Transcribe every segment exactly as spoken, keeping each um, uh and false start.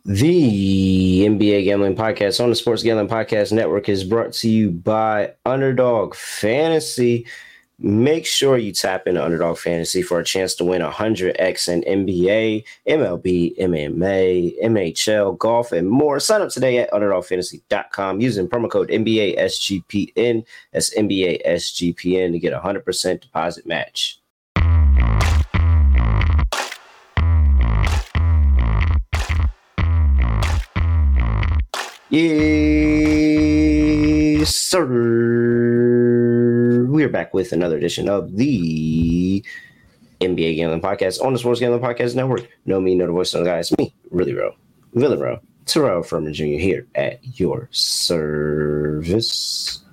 The N B A Gambling Podcast on the Sports Gambling Podcast Network is brought to you by Underdog Fantasy. Make sure you tap into Underdog Fantasy for a chance to win one hundred x in N B A, M L B, M M A, M H L, golf, and more. Sign up today at underdog fantasy dot com using promo code N B A S G P N. That's N B A S G P N to get a one hundred percent deposit match. Yes, sir. We are back with another edition of the N B A Gambling Podcast on the Sports Gambling Podcast Network. Know me, know the voice of the guy. It's me, Really Row, Willie Row, Terrell Furman Junior here at your service.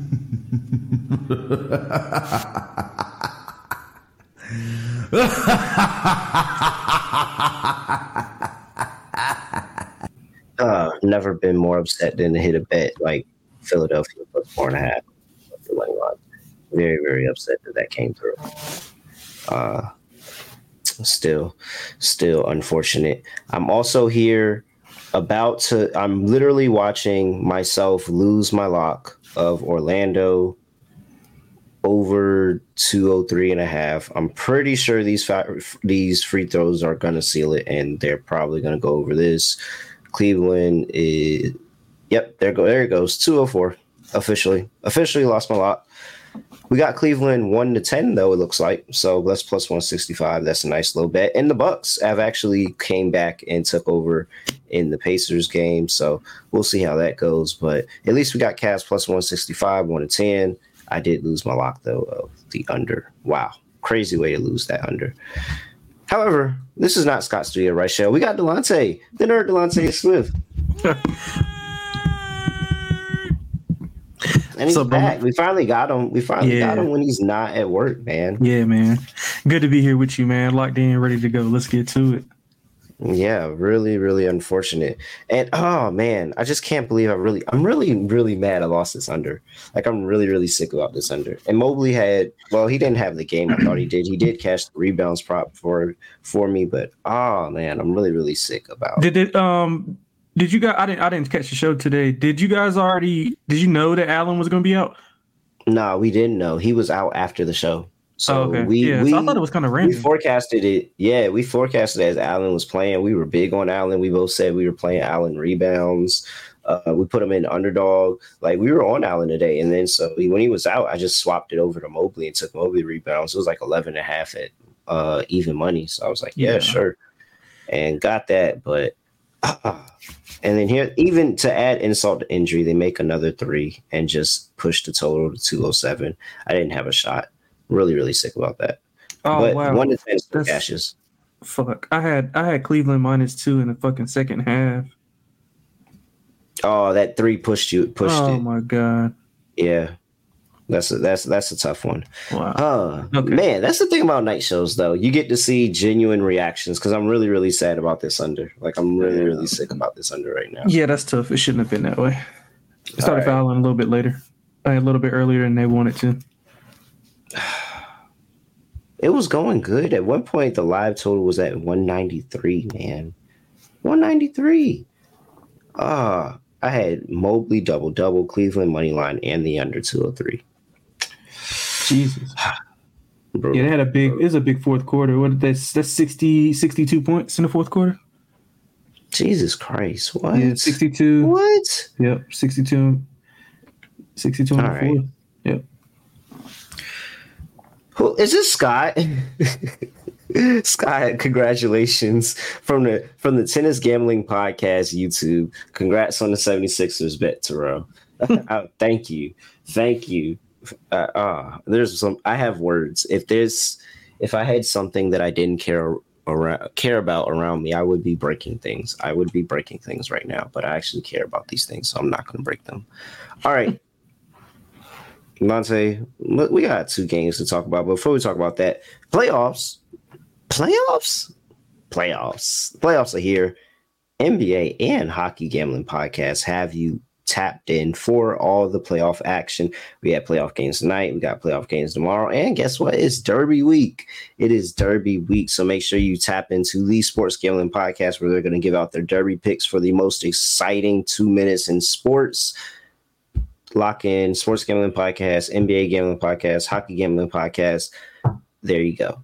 Uh, never been more upset than to hit a bet like Philadelphia plus four and a half. Very, very upset that that came through. Uh, still, still unfortunate. I'm also here about to, I'm literally watching myself lose my lock of Orlando over two oh three and a half. I'm pretty sure these fa- these free throws are going to seal it, and they're probably going to go over this. Cleveland is, yep, there go there it goes. two oh four officially. Officially lost my lot. We got Cleveland one to ten though, it looks like. So that's plus one sixty-five. That's a nice little bet. And the Bucks have actually came back and took over in the Pacers game. So we'll see how that goes. But at least we got Cavs plus one sixty-five, one to ten. I did lose my lock though of the under. Wow. Crazy way to lose that under. However, this is not Scott Studio Right Show. We got Delonte, the nerd Delonte Swift. And he's so, back. Bro. We finally got him. We finally yeah. got him when he's not at work, man. Yeah, man. Good to be here with you, man. Locked in, ready to go. Let's get to it. Yeah, really, really unfortunate. And oh man, I just can't believe I really I'm really, really mad I lost this under. Like I'm really, really sick about this under. And Mobley had well, he didn't have the game I thought he did. He did catch the rebounds prop for for me, but oh man, I'm really, really sick about Did it um did you guys I didn't I didn't catch the show today. Did you guys already did you know that Allen was gonna be out? No, we didn't know. He was out after the show. So oh, okay. we, yeah, we so I thought it was kind of random. We forecasted it. Yeah, we forecasted it as Allen was playing. We were big on Allen. We both said we were playing Allen rebounds. Uh, we put him in underdog. Like we were on Allen today. And then so he, when he was out, I just swapped it over to Mobley and took Mobley rebounds. It was like eleven and a half at uh, even money. So I was like, yeah, yeah. sure. And got that. But uh, and then here, even to add insult to injury, they make another three and just push the total to two oh seven. I didn't have a shot. Really, really sick about that. Oh but wow! One to ten still cashes. Fuck! I had I had Cleveland minus two in the fucking second half. Oh, that three pushed you pushed oh, it. Oh my god! Yeah, that's a, that's that's a tough one. Wow. Uh, okay. Man, that's the thing about night shows though. You get to see genuine reactions because I'm really, really sad about this under. Like I'm really, really sick about this under right now. Yeah, that's tough. It shouldn't have been that way. It started right. fouling a little bit later, a little bit earlier than they wanted to. It was going good. At one point, the live total was at one ninety-three, man. one ninety-three. Ah, uh, I had Mobley double-double, Cleveland money line, and the under two oh three. Jesus. Bro, yeah, they had a big, it was a big fourth quarter. What that's that's sixty, sixty-two points in the fourth quarter? Jesus Christ. What? Yeah, sixty-two. What? Yep, sixty-two. sixty-two in the right. fourth. Yep. Who is this Scott? Scott, congratulations from the from the Tennis Gambling Podcast YouTube. Congrats on the seventy-sixers bet, Terrell. uh, thank you. Thank you. Uh, uh, there's some I have words. If there's if I had something that I didn't care around care about around me, I would be breaking things. I would be breaking things right now, but I actually care about these things, so I'm not going to break them. All right. Monte, we got two games to talk about. But before we talk about that, playoffs, playoffs, playoffs, playoffs are here. N B A and Hockey Gambling Podcast have you tapped in for all the playoff action. We have playoff games tonight. We got playoff games tomorrow. And guess what? It's Derby week. It is Derby week. So make sure you tap into the Sports Gambling Podcast, where they're going to give out their Derby picks for the most exciting two minutes in sports. Lock in Sports Gambling Podcast, N B A Gambling Podcast, Hockey Gambling Podcast. There you go.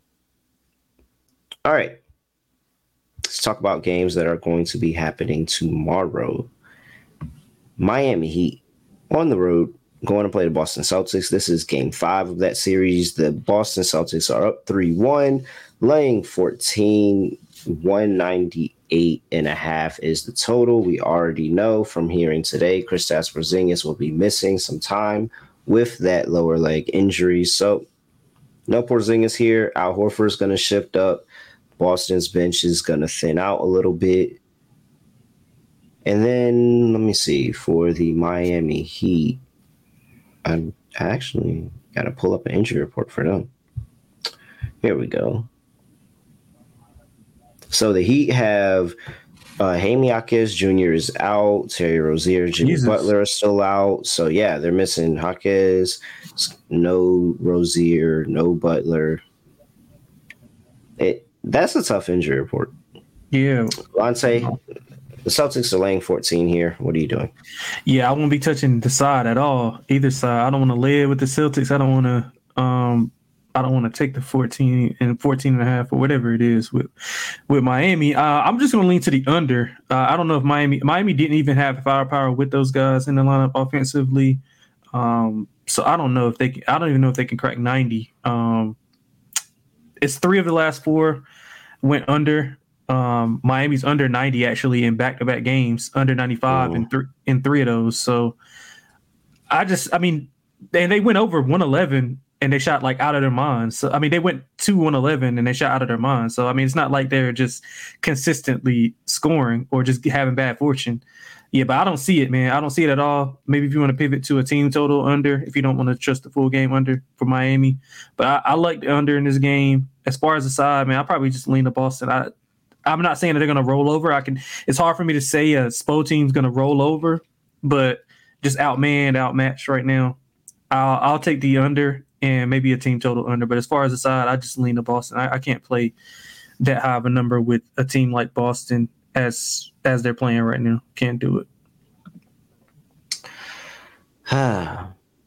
All right. Let's talk about games that are going to be happening tomorrow. Miami Heat on the road, going to play the Boston Celtics. This is game five of that series. The Boston Celtics are up three one, laying fourteen. one ninety-eight and a half is the total. We already know from hearing today, Kristaps Porzingis will be missing some time with that lower leg injury. So no Porzingis here. Al Horford's going to shift up. Boston's bench is going to thin out a little bit. And then, let me see, for the Miami Heat, I actually got to pull up an injury report for them. Here we go. So the Heat have uh, Jaime Jaquez Junior is out. Terry Rozier, Jimmy Jesus. Butler are still out. So, yeah, they're missing Jaquez, no Rozier, no Butler. It That's a tough injury report. Yeah. Lonte, the Celtics are laying fourteen here. What are you doing? Yeah, I won't be touching the side at all, either side. I don't want to lay it with the Celtics. I don't want to um, I don't want to take the fourteen and fourteen and a half or whatever it is with with Miami. Uh, I'm just going to lean to the under. Uh, I don't know if Miami Miami didn't even have firepower with those guys in the lineup offensively. Um, so I don't know if they can, I don't even know if they can crack ninety. Um, it's three of the last four went under. Um, Miami's under ninety actually in back-to-back games, under ninety-five in three in three of those. So I just, I mean, and they went over one eleven and they shot like out of their minds. So I mean, they went to one eleven and they shot out of their minds. So I mean, it's not like they're just consistently scoring or just having bad fortune. Yeah, but I don't see it, man. I don't see it at all. Maybe if you want to pivot to a team total under, if you don't want to trust the full game under for Miami. But I, I like the under in this game. As far as the side, man, I'll probably just lean to Boston. I, I'm not saying that they're going to roll over. I can. It's hard for me to say a Spo team's going to roll over, but just outmanned, outmatched right now. I'll, I'll take the under and maybe a team total under. But as far as the side, I just lean to Boston. I, I can't play that high of a number with a team like Boston as as they're playing right now. Can't do it.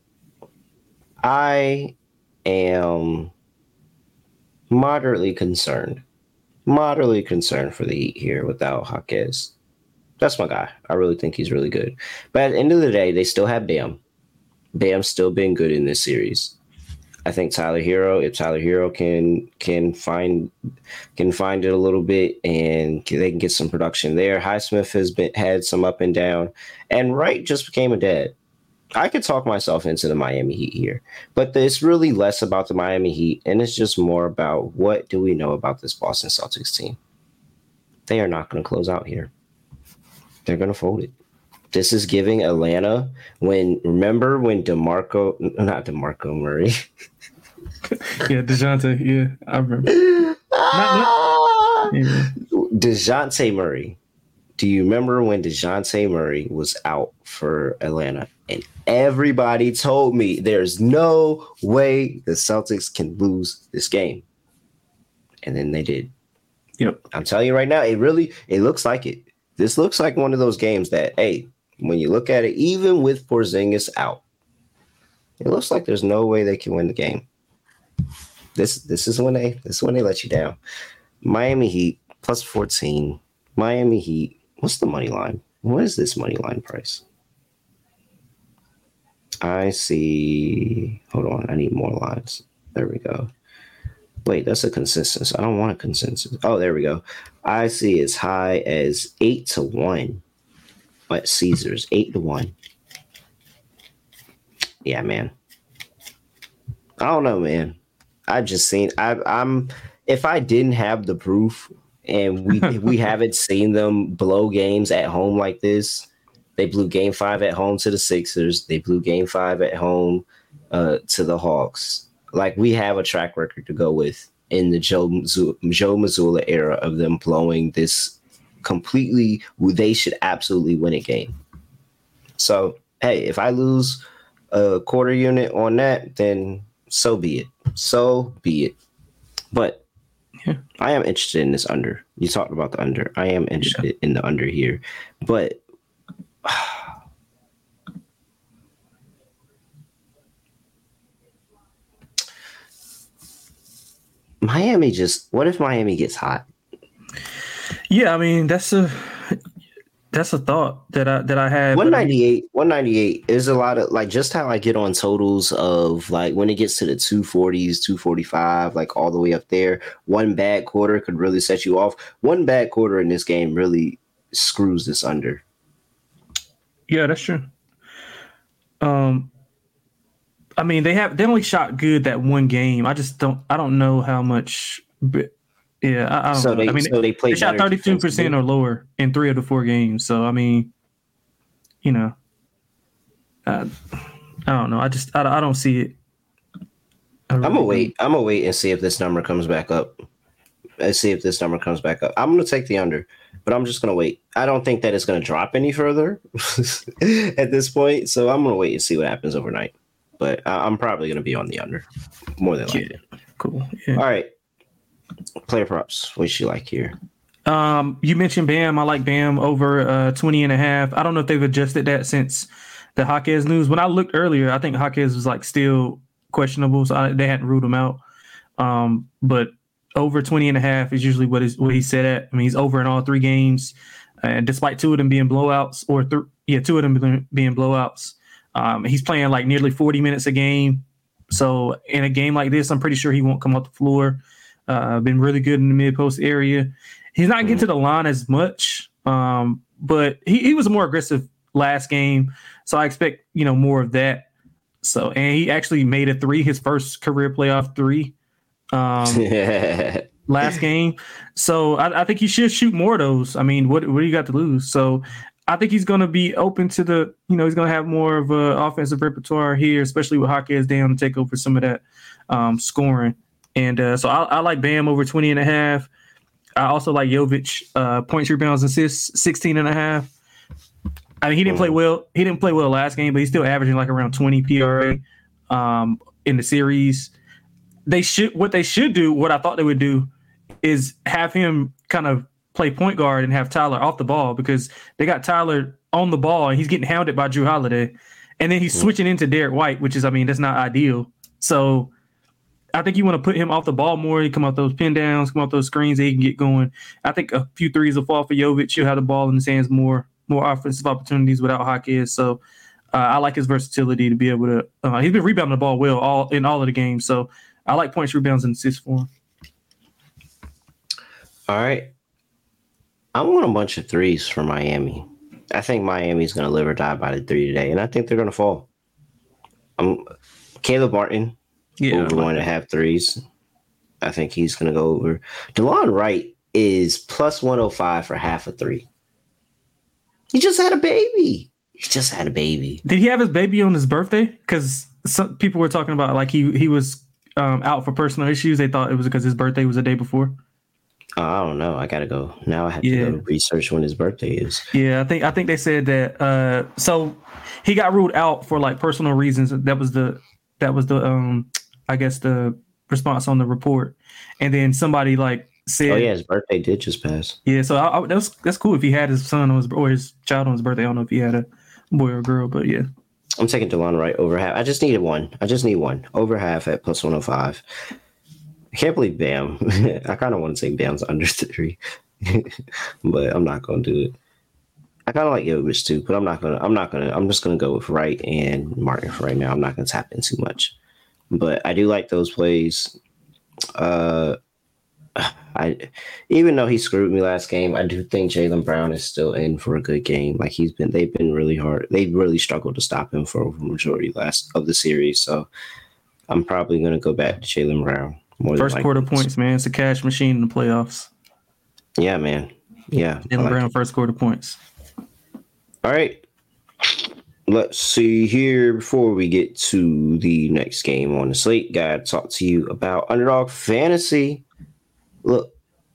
I am moderately concerned. Moderately concerned for the Heat here without Jaquez. That's my guy. I really think he's really good. But at the end of the day, they still have Bam. Bam's still been good in this series. I think Tyler Hero, if Tyler Hero can can find can find it a little bit and they can get some production there. Highsmith has been had some up and down, and Wright just became a dad. I could talk myself into the Miami Heat here, but it's really less about the Miami Heat, and it's just more about what do we know about this Boston Celtics team. They are not going to close out here. They're going to fold it. This is giving Atlanta when, remember when DeMarco, not DeMarco Murray. yeah, DeJounte, yeah, I remember. not, not, yeah. DeJounte Murray. Do you remember when DeJounte Murray was out for Atlanta? And everybody told me there's no way the Celtics can lose this game. And then they did. Yep. I'm telling you right now, it really, it looks like it. This looks like one of those games that, hey, when you look at it, even with Porzingis out, it looks like there's no way they can win the game. This this is when they this is when they let you down. Miami Heat plus fourteen. Miami Heat. What's the money line? What is this money line price? I see. Hold on. I need more lines. There we go. Wait, that's a consensus. I don't want a consensus. Oh, there we go. I see as high as eight to one at Caesars. Eight to one. Yeah, man. I don't know, man. I've just seen. I, I'm. If I didn't have the proof, and we we haven't seen them blow games at home like this. They blew game five at home to the Sixers. They blew game five at home uh, to the Hawks. Like, we have a track record to go with in the Joe, Joe Mazzulla era of them blowing this completely, they should absolutely win a game. So hey, if I lose a quarter unit on that, then so be it. So be it. But yeah. I am interested in this under. You talked about the under. I am interested yeah. in the under here. But Miami just what if Miami gets hot? Yeah, I mean that's a that's a thought that I that I had. one ninety-eight, one ninety-eight is a lot of like just how I get on totals of like when it gets to the two forties, two forty-five, like all the way up there. One bad quarter could really set you off. One bad quarter in this game really screws this under. Yeah, that's true. Um, I mean they have they only shot good that one game. I just don't I don't know how much. But yeah, I, I don't so know. They, I mean, so they, they shot thirty-two percent or lower in three of the four games. So, I mean, you know, uh, I don't know. I just, I, I don't see it. Really I'm going to wait. I'm going to wait and see if this number comes back up. Let's see if this number comes back up. I'm going to take the under, but I'm just going to wait. I don't think that it's going to drop any further at this point. So I'm going to wait and see what happens overnight. But I, I'm probably going to be on the under more than likely. Yeah. Cool. Yeah. All right. Player props. What you like here? Um, you mentioned Bam. I like Bam over uh, twenty and a half. I don't know if they've adjusted that since the Jaquez news. When I looked earlier, I think Jaquez was like still questionable, so I, they hadn't ruled him out. Um, but over twenty and a half is usually what is what he said at. I mean, he's over in all three games, and despite two of them being blowouts, or th- yeah, two of them being blowouts, um, he's playing like nearly forty minutes a game. So in a game like this, I'm pretty sure he won't come off the floor. Uh, been really good in the mid post area. He's not getting to the line as much, um, but he, he was more aggressive last game, so I expect you know more of that. So and he actually made a three, his first career playoff three, um, last game. So I, I think he should shoot more of those. I mean, what what do you got to lose? So I think he's going to be open to the you know he's going to have more of an offensive repertoire here, especially with Jaquez down to take over some of that um, scoring. And uh, so I, I like Bam over twenty and a half. I also like Jovic, uh, points, rebounds, assists, sixteen and a half. I mean, he didn't play well. He didn't play well last game, but he's still averaging like around twenty P R A um, in the series. They should what they should do, what I thought they would do, is have him kind of play point guard and have Tyler off the ball because they got Tyler on the ball and he's getting hounded by Drew Holiday. And then he's switching into Derek White, which is, I mean, that's not ideal. So I think you want to put him off the ball more. He come off those pin downs, come off those screens, he can get going. I think a few threes will fall for Jovic. He'll have the ball in his hands more, more offensive opportunities without Jaquez. So uh, I like his versatility to be able to. Uh, he's been rebounding the ball well all in all of the games. So I like points, rebounds, and assists for him. All right, I want a bunch of threes for Miami. I think Miami's going to live or die by the three today, and I think they're going to fall. I'm Caleb Martin. Yeah, over like one and a half threes. I think he's going to go over. DeLon Wright is plus one oh five for half a three. He just had a baby. He just had a baby. Did he have his baby on his birthday? Because some people were talking about like he he was um, out for personal issues. They thought it was because his birthday was the day before. Oh, I don't know. I gotta go now. I have yeah. to go research when his birthday is. Yeah, I think I think they said that. Uh, so he got ruled out for like personal reasons. That was the that was the um. I guess the response on the report, and then somebody like said, "Oh yeah, his birthday did just pass." Yeah, so I, I, that's that's cool if he had his son on his or his child on his birthday. I don't know if he had a boy or a girl, but yeah. I'm taking DeLon Wright over half. I just needed one. I just need one over half at plus one hundred five. I can't believe Bam. I kind of want to say Bam's under three, but I'm not going to do it. I kind of like Jovic too, but I'm not gonna. I'm not gonna. I'm just gonna go with Wright and Martin for right now. I'm not gonna tap in too much. But I do like those plays. Uh, I even though he screwed me last game, I do think Jaylen Brown is still in for a good game. Like he's been, they've been really hard. They really struggled to stop him for the majority last of the series. So I'm probably going to go back to Jaylen Brown. More First quarter points, man. It's a cash machine in the playoffs. Yeah, man. Yeah, Jaylen like Brown it. First quarter points. All right. Let's see here before we get to the next game on the slate. Gotta talk to you about Underdog Fantasy. Look,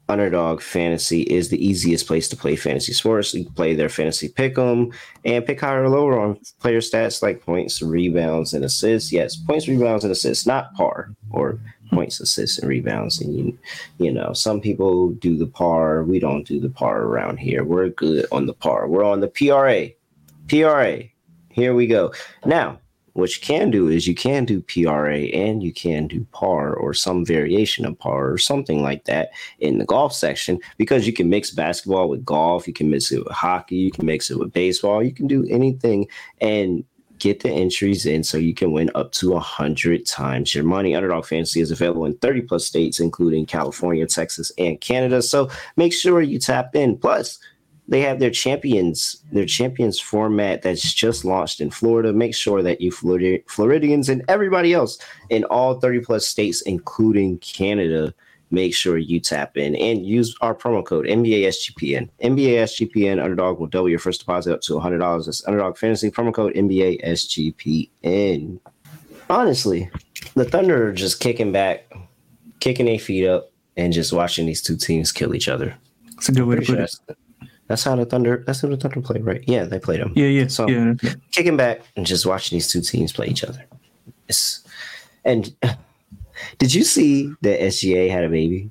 Underdog Fantasy is the easiest place to play fantasy sports. You can play their fantasy pick'em and pick higher or lower on player stats like points, rebounds, and assists. Yes, points, rebounds, and assists, not par or points, assists, and rebounds. And you, you know, some people do the par. We don't do the par around here. We're good on the par. We're on the P R A. P R A. Here we go. Now, what you can do is you can do P R A and you can do par or some variation of par or something like that in the golf section, because you can mix basketball with golf. You can mix it with hockey. You can mix it with baseball. You can do anything and get the entries in so you can win up to one hundred times your money. Underdog Fantasy is available in thirty plus states, including California, Texas, and Canada. So make sure you tap in. Plus, they have their champions, their champions format that's just launched in Florida. Make sure that you Florida, Floridians and everybody else in all thirty plus states, including Canada, make sure you tap in and use our promo code N B A S G P N. N B A S G P N, Underdog will double your first deposit up to one hundred dollars. That's Underdog Fantasy, promo code N B A S G P N. Honestly, the Thunder are just kicking back, kicking their feet up, and just watching these two teams kill each other. It's a good way to put it. That's how the Thunder. That's how the Thunder play, right? Yeah, they played them. Yeah, yeah. So yeah. kicking back and just watching these two teams play each other. It's, and did you see that S G A had a baby?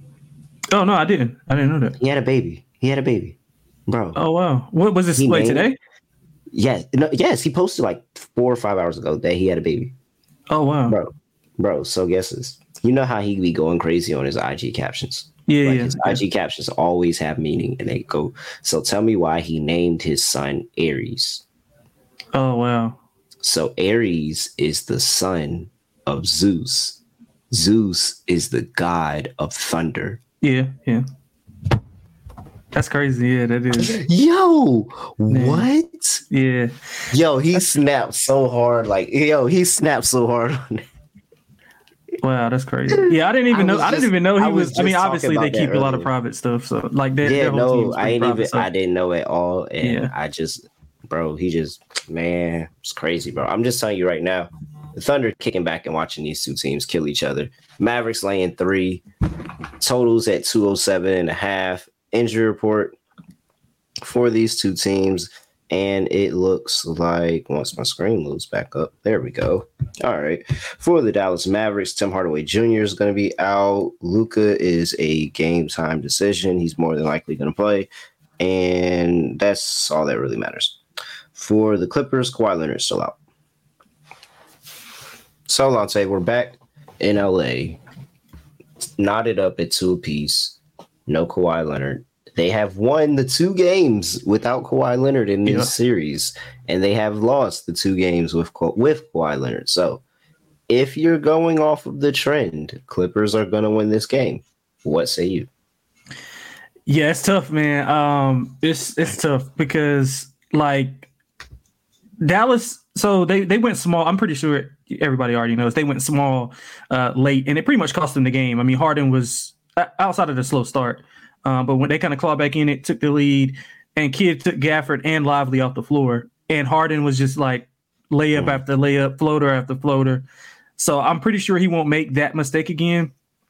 Oh no, I didn't. I didn't know that. He had a baby. He had a baby, bro. Oh wow. What was this play today? Yes, no, yes. He posted like four or five hours ago that he had a baby. Oh wow, bro, bro. So guess this. You know how he be going crazy on his I G captions. Yeah, like yeah. His I G captions always have meaning, and they go. So tell me why he named his son Aries. Oh wow. So Aries is the son of Zeus. Zeus is the god of thunder. Yeah, yeah. That's crazy. Yeah, that is. Yo, Man. What? Yeah. Yo, he snapped so hard. Like, yo, he snapped so hard on it. Wow, that's crazy. Yeah, I didn't even I know. Just, I didn't even know he I was. was I mean, obviously they keep earlier. a lot of private stuff. So, like, that. Yeah, no, I ain't even. So. I didn't know at all, and yeah. I just, bro, he just, man, it's crazy, bro. I'm just telling you right now, the Thunder kicking back and watching these two teams kill each other. Mavericks laying three, totals at two oh seven and a half. Injury report for these two teams. And it looks like, once my screen moves back up, there we go. All right. For the Dallas Mavericks, Tim Hardaway Junior is going to be out. Luka is a game time decision. He's more than likely going to play. And that's all that really matters. For the Clippers, Kawhi Leonard still out. So, Lante, we're back in L A. Knotted up at two apiece. No Kawhi Leonard. They have won the two games without Kawhi Leonard in this yeah. series, and they have lost the two games with with Kawhi Leonard. So, if you're going off of the trend, Clippers are going to win this game. What say you? Yeah, it's tough, man. Um, it's it's tough because like Dallas. So they they went small. I'm pretty sure everybody already knows they went small uh, late, and it pretty much cost them the game. I mean, Harden was outside of the slow start. Um, but when they kind of clawed back in it, took the lead, and Kidd took Gafford and Lively off the floor. And Harden was just like layup mm. after layup, floater after floater. So I'm pretty sure he won't make that mistake again.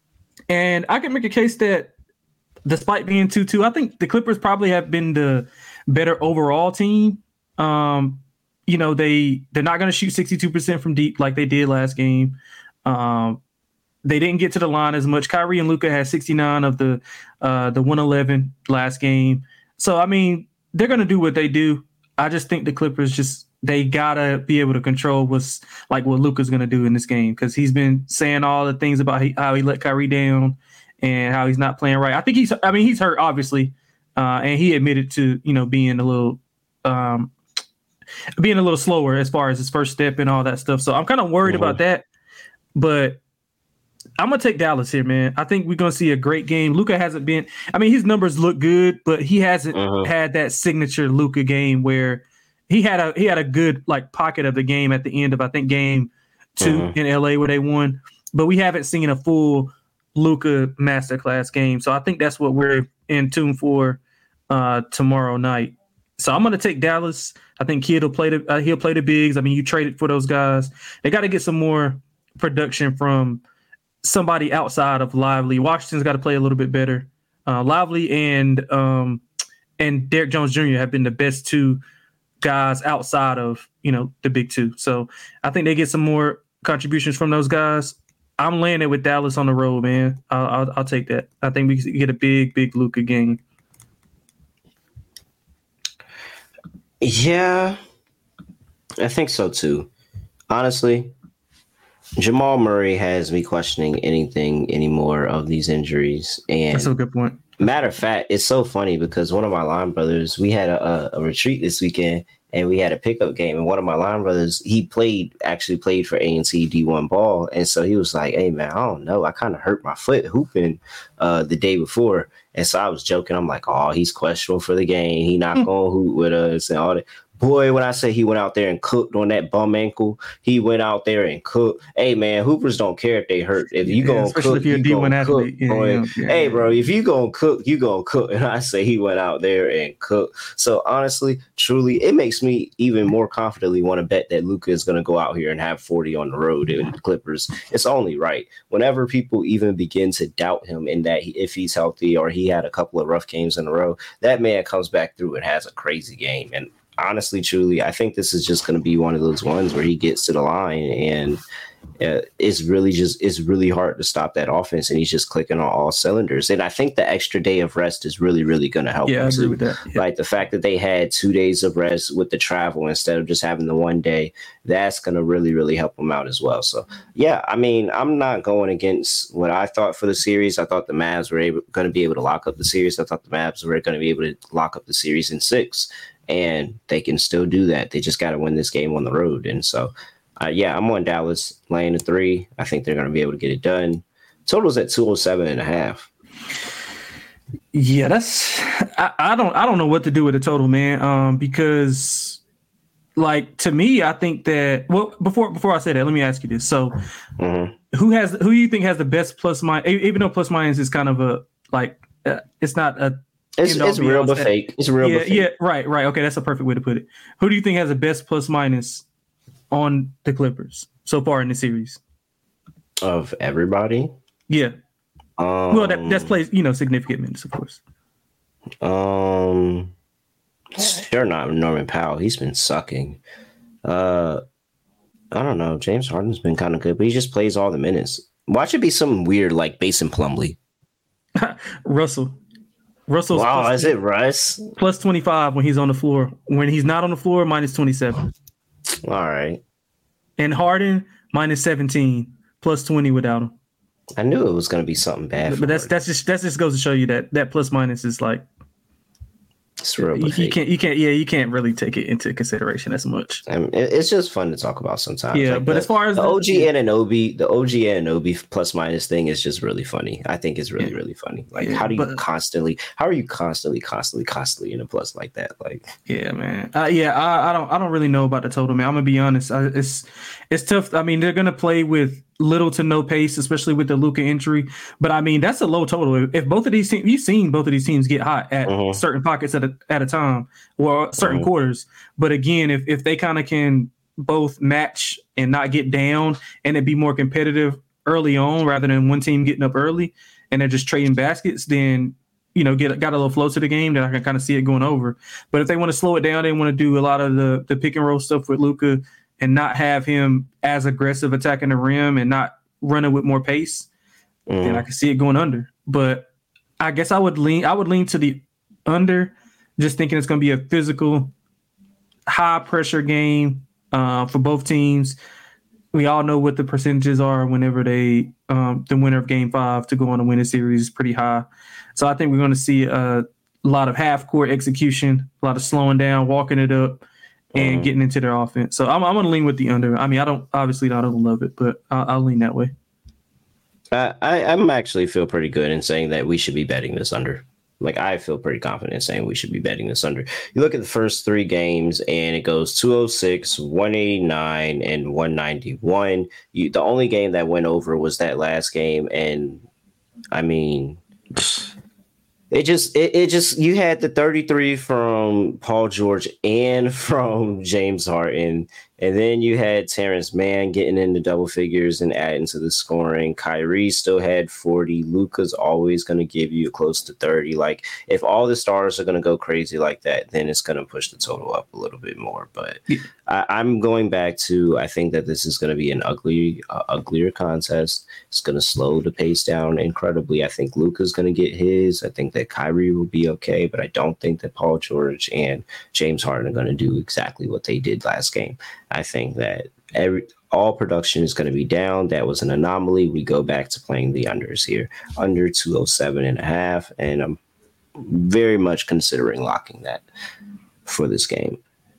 And I can make a case that despite being two two, I think the Clippers probably have been the better overall team. Um, you know, they, they're not going to shoot sixty-two percent from deep like they did last game. Um, They didn't get to the line as much. Kyrie and Luka had sixty-nine of the uh, the one eleven last game. So, I mean, they're going to do what they do. I just think the Clippers just they got to be able to control what's like what Luka's going to do in this game because he's been saying all the things about he, how he let Kyrie down and how he's not playing right. I think he's I mean, he's hurt, obviously, uh, and he admitted to, you know, being a little um, being a little slower as far as his first step and all that stuff. So I'm kind of worried mm-hmm. about that. But I'm going to take Dallas here, man. I think we're going to see a great game. Luka hasn't been – I mean, his numbers look good, but he hasn't uh-huh. had that signature Luka game where he had a he had a good, like, pocket of the game at the end of, I think, game two uh-huh. in L A where they won. But we haven't seen a full Luka masterclass game. So I think that's what we're in tune for uh, tomorrow night. So I'm going to take Dallas. I think Kidd will play the, uh, he'll play the bigs. I mean, you traded for those guys. They got to get some more production from – somebody outside of Lively. Washington's got to play a little bit better. Uh, Lively and um, and Derek Jones Junior have been the best two guys outside of, you know, the big two. So I think they get some more contributions from those guys. I'm landing with Dallas on the road, man. I'll, I'll, I'll take that. I think we get a big, big Luka game. Yeah, I think so too. Honestly, Jamal Murray has me questioning anything anymore of these injuries. And that's a good point. Matter of fact, it's so funny because one of my line brothers, we had a, a, a retreat this weekend and we had a pickup game. And one of my line brothers, he played, actually played for A and T D one ball. And so he was like, hey, man, I don't know. I kind of hurt my foot hooping uh, the day before. And so I was joking. I'm like, oh, he's questionable for the game. He not going to hoop with us and all that. Boy, when I say he went out there and cooked on that bum ankle, he went out there and cooked. Hey, man, hoopers don't care if they hurt. If you yeah, gonna cook, if you're you a D one athlete. Yeah, yeah, yeah, hey, bro, if you gonna cook, you gonna cook. And I say he went out there and cooked. So honestly, truly, it makes me even more confidently want to bet that Luka is gonna go out here and have forty on the road in the Clippers. It's only right. Whenever people even begin to doubt him in that he, if he's healthy or he had a couple of rough games in a row, that man comes back through and has a crazy game. And honestly, truly, I think this is just going to be one of those ones where he gets to the line and uh, it's really just it's really hard to stop that offense, and he's just clicking on all cylinders. And I think the extra day of rest is really, really going to help. Yeah, him I agree too. with that. Yeah. Like the fact that they had two days of rest with the travel instead of just having the one day, that's going to really, really help him out as well. So, yeah, I mean, I'm not going against what I thought for the series. I thought the Mavs were able, going to be able to lock up the series. I thought the Mavs were going to be able to lock up the series in six. And they can still do that. They just got to win this game on the road. And so, uh, yeah, I'm on Dallas laying the three. I think they're going to be able to get it done. Total's at two oh seven and a half. Yeah, that's I, I don't I don't know what to do with the total, man. Um, because like to me, I think that well before before I say that, let me ask you this. So mm-hmm. who has who do you think has the best plus minus, even though plus minus is kind of a like uh, it's not a It's, it's real but fake. It's real yeah, but fake. Yeah, right, right. Okay, that's a perfect way to put it. Who do you think has the best plus minus on the Clippers so far in the series? Of everybody? Yeah. Um, well, that that's plays, you know, significant minutes, of course. Um, sure not Norman Powell. He's been sucking. Uh, I don't know. James Harden's been kind of good, but he just plays all the minutes. Watch it be something weird like Mason Plumlee. Russell. Russell's wow, plus, is it Russ? Plus twenty-five when he's on the floor. When he's not on the floor, minus twenty-seven. All right. And Harden, minus seventeen, plus twenty without him. I knew it was going to be something bad. But, but that's that's just that just goes to show you that that plus minus is like it's real. You, you can't you can't yeah you can't really take it into consideration as much. I mean, it, it's just fun to talk about sometimes. Yeah, like but the, as far as the the, O G Anunoby, the O G Anunoby plus minus thing is just really funny. I think it's really yeah. really funny. Like, yeah, how do you but, constantly? How are you constantly, constantly, constantly in a plus like that? Like, yeah, man. Uh, yeah, I, I don't I don't really know about the total, man. I'm gonna be honest. I, it's it's tough. I mean, they're gonna play with little to no pace, especially with the Luka injury. But I mean, that's a low total. If both of these teams, you've seen both of these teams get hot at uh-huh. certain pockets at a at a time or certain uh-huh. quarters. But again, if if they kind of can both match and not get down and it be more competitive early on rather than one team getting up early and they're just trading baskets, then you know, get got a little flow to the game, then I can kind of see it going over. But if they want to slow it down, they want to do a lot of the the pick and roll stuff with Luka and not have him as aggressive attacking the rim and not running with more pace, mm. then I can see it going under. But I guess I would lean I would lean to the under, just thinking it's going to be a physical, high-pressure game uh, for both teams. We all know what the percentages are whenever they um, the winner of Game Five to go on to win a series is pretty high. So I think we're going to see a lot of half-court execution, a lot of slowing down, walking it up, and mm. getting into their offense. So I'm, I'm going to lean with the under. I mean, I don't obviously I don't love it, but I'll, I'll lean that way. Uh, I I'm actually feel pretty good in saying that we should be betting this under. Like, I feel pretty confident in saying we should be betting this under. You look at the first three games, and it goes two oh six, one eighty-nine, and one ninety-one. You, the only game that went over was that last game, and I mean, It just, it, it just, you had the thirty-three from Paul George and from James Harden. And then you had Terrence Mann getting into double figures and adding to the scoring. Kyrie still had forty. Luka's always going to give you close to thirty. Like, if all the stars are going to go crazy like that, then it's going to push the total up a little bit more. But yeah. I, I'm going back to, I think that this is going to be an ugly, uh, uglier contest. It's going to slow the pace down incredibly. I think Luka's going to get his. I think that Kyrie will be okay, but I don't think that Paul George and James Harden are going to do exactly what they did last game. I think that every all production is going to be down. That was an anomaly. We go back to playing the unders here, under two oh seven and a half, and I'm very much considering locking that for this game.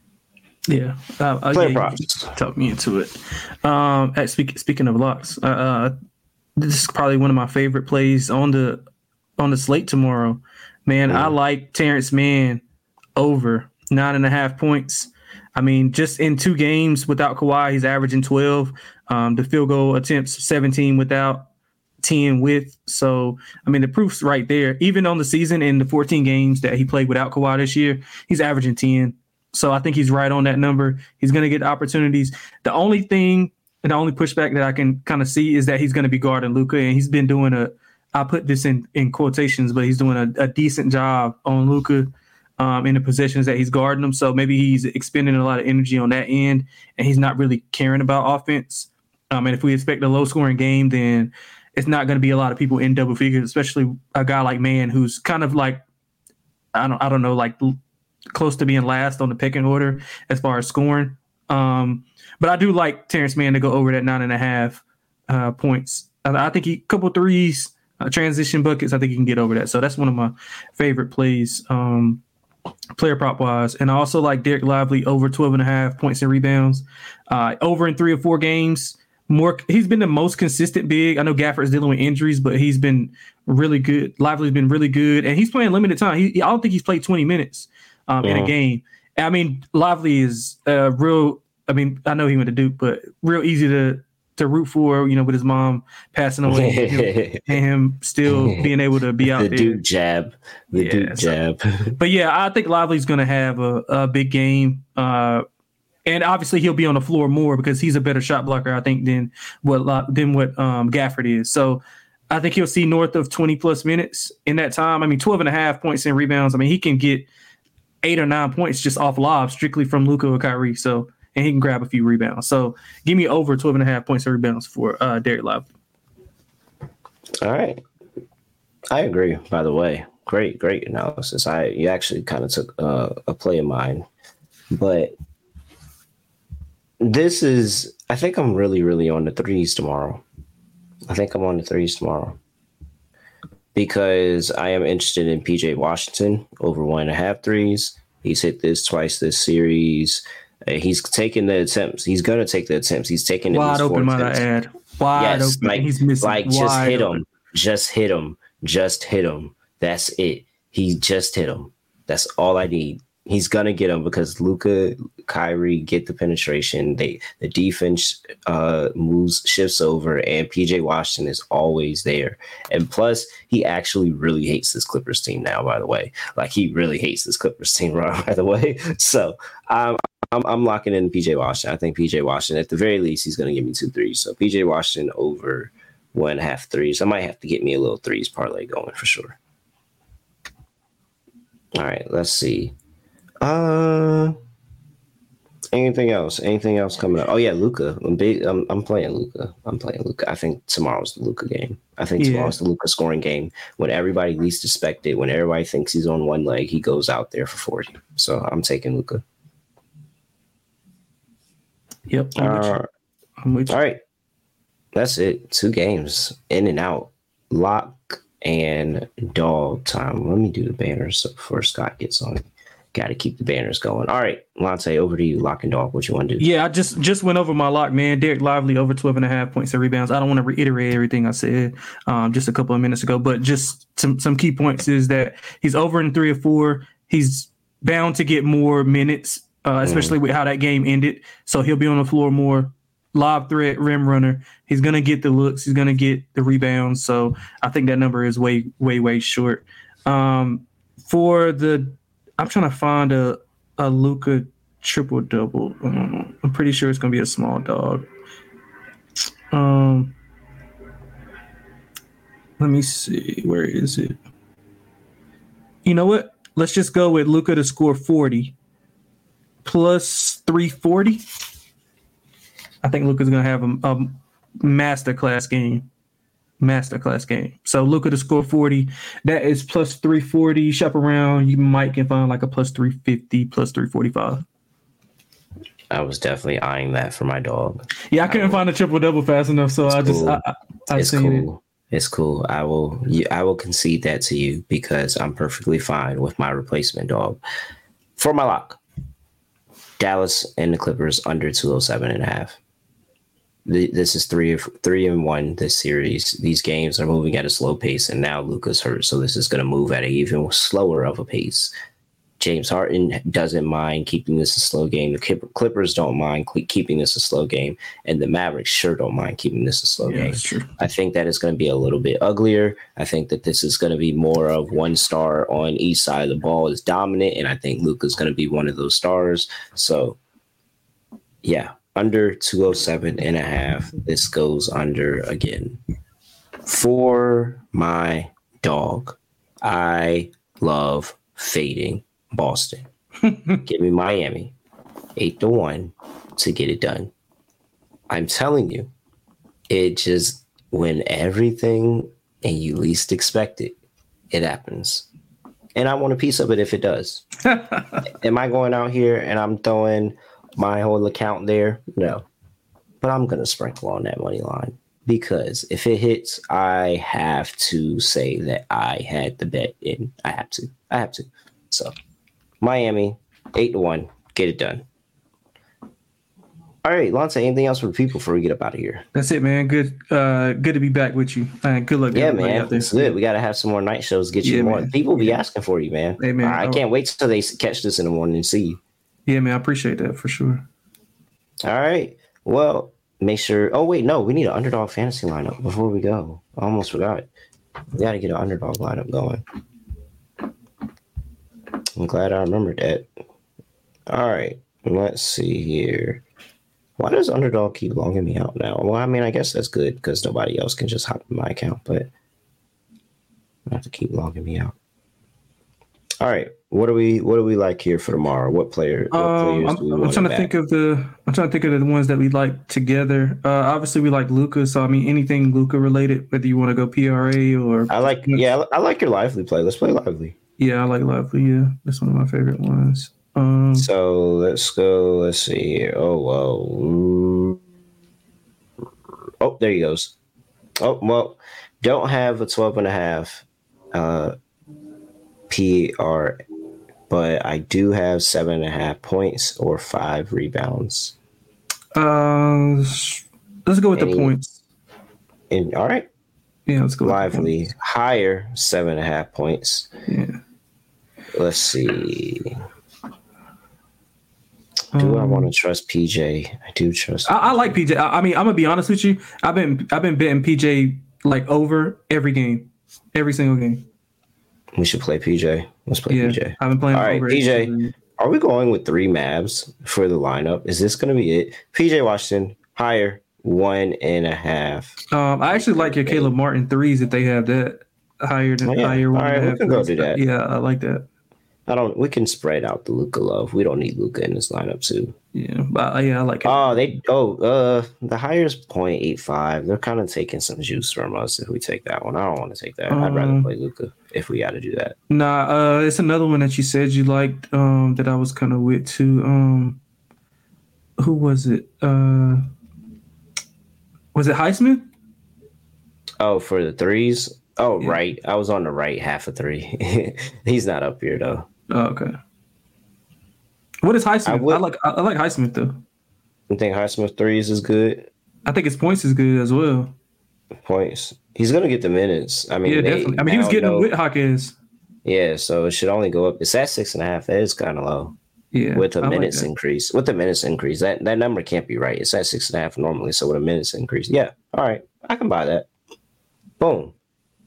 Yeah, uh, player yeah, props. Talk me into it. Um, at speak, speaking of locks, uh, uh, this is probably one of my favorite plays on the on the slate tomorrow. Man, mm. I like Terrence Mann over nine and a half points. I mean, just in two games without Kawhi, he's averaging twelve. Um, the field goal attempts seventeen without, ten with. So, I mean, the proof's right there. Even on the season in the fourteen games that he played without Kawhi this year, he's averaging ten. So I think he's right on that number. He's going to get opportunities. The only thing and the only pushback that I can kind of see is that he's going to be guarding Luka, and he's been doing a, I put this in, in quotations, but he's doing a, a decent job on Luka. Um, in the positions that he's guarding them. So maybe he's expending a lot of energy on that end, and he's not really caring about offense. Um, and if we expect a low-scoring game, then it's not going to be a lot of people in double figures, especially a guy like Mann, who's kind of like, I don't, I don't know, like close to being last on the pecking order as far as scoring. Um, but I do like Terrence Mann to go over that nine and a half uh, points. I, I think he couple threes, uh, transition buckets. I think he can get over that. So that's one of my favorite plays. Um, player prop wise. And I also like Derek Lively over twelve and a half points and rebounds, uh, over in three or four games. More, he's been the most consistent big. I know Gafford's dealing with injuries, but he's been really good. Lively's been really good, and he's playing limited time. He, I don't think he's played twenty minutes um, yeah. in a game. I mean, Lively is uh, real. I mean, I know he went to Duke, but real easy to to root for, you know, with his mom passing away and, and him still being able to be out the there. Duke jab. The yeah, Duke so, jab. But yeah, I think Lively's going to have a, a big game. Uh, and obviously he'll be on the floor more because he's a better shot blocker, I think, than what than what um, Gafford is. So I think he'll see north of twenty plus minutes in that time. I mean, twelve and a half points and rebounds. I mean, he can get eight or nine points just off lobs strictly from Luka or Kyrie. So, and he can grab a few rebounds. So give me over twelve and a half points and rebounds for uh, Derek Lively. All right. I agree, by the way. Great, great analysis. I You actually kind of took uh, a play of mine. But this is, I think I'm really, really on the threes tomorrow. I think I'm on the threes tomorrow. Because I am interested in P J Washington over one and a half threes. He's hit this twice this series. Uh, he's taking the attempts. He's going to take the attempts. He's taking wide open, might I add. Wide yes, open. Like, he's missing. Like, just hit open. him. Just hit him. Just hit him. That's it. He just hit him. That's all I need. He's going to get him because Luka, Kyrie get the penetration. They The defense uh, moves, shifts over, and P J Washington is always there. And plus, he actually really hates this Clippers team now, by the way. Like, he really hates this Clippers team, by the way. So, um, I'm, I'm locking in P J Washington. I think P J Washington, at the very least, he's going to give me two threes. So, P J Washington over one and a half threes. I might have to get me a little threes parlay going for sure. All right, let's see. Uh, anything else? Anything else coming up? Oh yeah, Luka. I'm big. I'm, I'm playing Luka. I'm playing Luka. I think tomorrow's the Luka game. I think yeah. tomorrow's the Luka scoring game. When everybody least expect it, when everybody thinks he's on one leg, he goes out there for forty. So I'm taking Luka. Yep. I'm uh, with you. I'm with you. All right, that's it. Two games in and out. Lock and dog time. Let me do the banners so before Scott gets on it. Got to keep the banners going. All right, Lante, over to you. Lock and dog. What you want to do? Yeah, I just just went over my lock, man. Derek Lively over twelve and a half points and rebounds. I don't want to reiterate everything I said um, just a couple of minutes ago, but just some, some key points is that he's over in three or four. He's bound to get more minutes, uh, especially mm. with how that game ended. So he'll be on the floor more. Lob threat, rim runner. He's going to get the looks. He's going to get the rebounds. So I think that number is way, way, way short. Um, for the, I'm trying to find a a Luka triple double. Um, I'm pretty sure it's gonna be a small dog. Um, let me see. Where is it? You know what? Let's just go with Luka to score forty plus three forty. I think Luka's gonna have a, a masterclass game. Masterclass game. So Luka to score forty. That is plus three forty. Shop around. You might can find like a plus three fifty, plus three forty-five. I was definitely eyeing that for my dog. Yeah, I couldn't I find a triple double fast enough, so I just cool. I, I, I it's cool. It. It's cool. I will. I will concede that to you because I'm perfectly fine with my replacement dog. For my lock, Dallas and the Clippers under two oh seven and a half. This is three of three and one this series. These games are moving at a slow pace, and now Luka's hurt, so this is going to move at an even slower of a pace. James Harden doesn't mind keeping this a slow game. The Clippers don't mind keeping this a slow game, and the Mavericks sure don't mind keeping this a slow yeah, game. That's true. I think that it's going to be a little bit uglier. I think that this is going to be more of one star on each side of the ball is dominant, and I think Luka's going to be one of those stars. So, yeah. Under two oh seven and a half. This goes under again. For my dog, I love fading Boston. Give me Miami. Eight to one to get it done. I'm telling you, it just when everything and you least expect it, it happens. And I want a piece of it if it does. Am I going out here and I'm throwing my whole account there? No. But I'm going to sprinkle on that money line because if it hits, I have to say that I had the bet in. I have to. I have to. So, Miami, eight to one. Get it done. All right, Lance, anything else for the people before we get up out of here? That's it, man. Good uh, good to be back with you. Uh, good luck. Yeah, man. It's good. We got to have some more night shows, get you yeah, more. Man. People be yeah. asking for you, man. Hey, man. I can't wait till they catch this in the morning and see you. Yeah, man, I appreciate that for sure. All right. Well, make sure. Oh, wait, no, we need an underdog fantasy lineup before we go. I almost forgot. We got to get an underdog lineup going. I'm glad I remembered that. All right. Let's see here. Why does underdog keep logging me out now? Well, I mean, I guess that's good because nobody else can just hop in my account, but I have to keep logging me out. All right. What do we what do we like here for tomorrow? What player? What um, players I'm, do we I'm want trying to back? think of the. I'm trying to think of the ones that we like together. Uh, obviously, we like Luka. So I mean, anything Luka related, whether you want to go P R A or. I like. Yeah, I like your lively play. Let's play lively. Yeah, I like lively. Yeah, that's one of my favorite ones. Um, so let's go. Let's see here. Oh well. Oh, there he goes. Oh well. Don't have a twelve and a half. Uh, P R. But I do have seven and a half points or five rebounds. Uh, let's go with Any, the points. And all right. Yeah, let's go. Lively with the higher seven and a half points. Yeah. Let's see. Do um, I want to trust P J? I do trust. I, I like P J. I, I mean, I'm gonna be honest with you. I've been I've been betting P J like over every game, every single game. We should play P J. Let's play yeah, P J. I've been playing. All right, over P J. Are we going with three Mavs for the lineup? Is this going to be it? P J Washington higher one and a half. Um, I actually like your Caleb Martin threes if they have that higher than oh, yeah. higher. All right, we can go do that. Yeah, I like that. I don't. We can spread out the Luka love. We don't need Luka in this lineup too. Yeah, but uh, yeah, I like it. Oh, they. Oh, uh, the higher is point eight five. They're kind of taking some juice from us if we take that one. I don't want to take that. Um, I'd rather play Luka if we got to do that. Nah, uh, it's another one that you said you liked. Um, that I was kind of with too. Um, who was it? Uh, was it Highsmith? Oh, for the threes. Oh, yeah. Right. I was on the right half of three. He's not up here though. Oh, okay. What is Highsmith? I, would, I like I like Highsmith though. You think Highsmith threes is good? I think his points is good as well. Points. He's gonna get the minutes. I mean, yeah, they, definitely. I mean, he was getting them with Hawkins. Yeah, so it should only go up. It's at six and a half. That is kind of low. Yeah, with a I minutes like increase. With the minutes increase, that that number can't be right. It's at six and a half normally. So with a minutes increase, yeah. All right, I can buy that. Boom.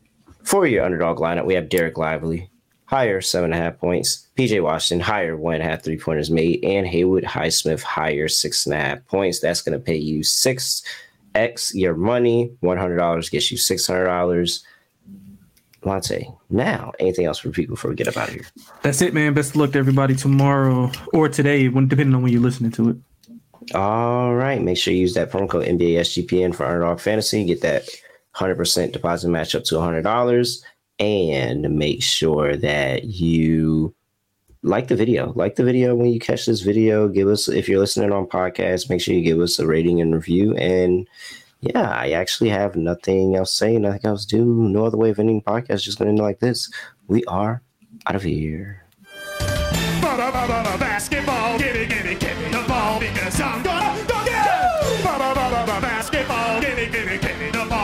For your underdog lineup, we have Derek Lively, higher seven and a half points. P J Washington, higher one and a half three pointers made. And Haywood Highsmith, higher six and a half points. That's going to pay you six X your money. one hundred dollars gets you six hundred dollars. Monte, now, anything else for people before we get up out of here? That's it, man. Best of luck to everybody tomorrow or today, when depending on when you're listening to it. All right. Make sure you use that promo code N B A S G P N for Underdog Fantasy. Get that one hundred percent deposit match up to one hundred dollars. And make sure that you like the video. Like the video when you catch this video. Give us, if you're listening on podcast, make sure you give us a rating and review. And yeah, I actually have nothing else to say, nothing else to do. No other way of ending podcast. Just going to end like this. We are out of here. Basketball, get it, get it, get it.